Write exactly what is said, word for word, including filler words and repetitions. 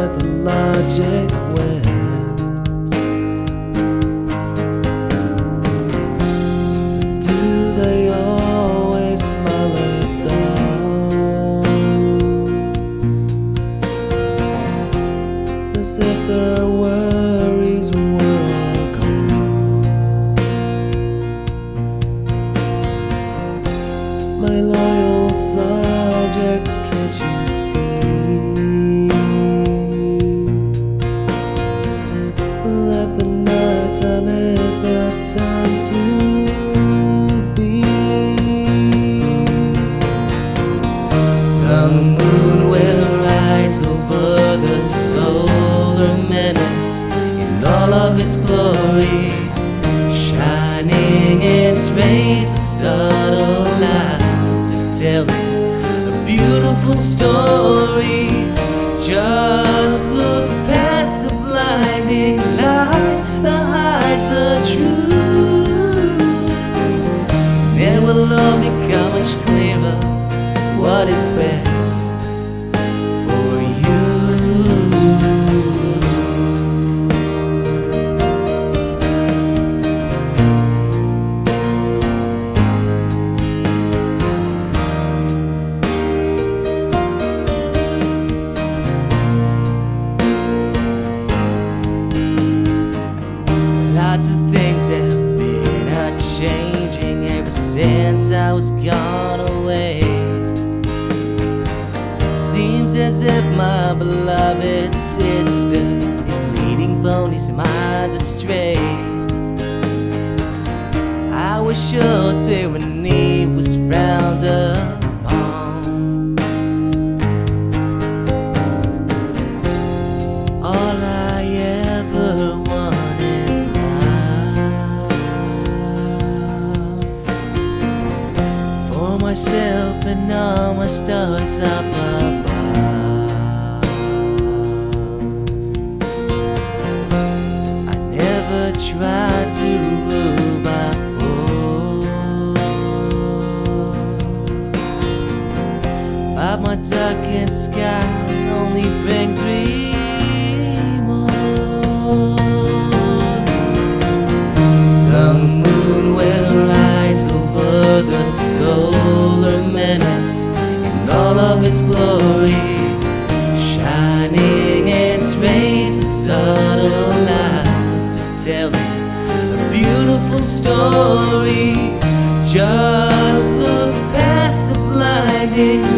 let the logic win. Do they always smile at dawn, as if their worries were all gone? My loyal subjects, can't you see that the night time is the time to be? The moon will rise over the solar menace in all of its glory, shining its rays of subtle lies, telling a beautiful story. Just look past the blinding light that hides the truth, and it will all become much clearer what is best for you. Lots of things have been a-changing ever since I was gone away. Seems as if my beloved sister is leading ponies' minds astray. I was sure tyranny was frowned upon. All I ever want is for myself and all my stars up above. I never tried to rule by force, but my darkened sky only brings remorse. The moon will rise over the solar menace in all of its glory, shining its rays of subtle lies, telling a beautiful story. Just look past the blinding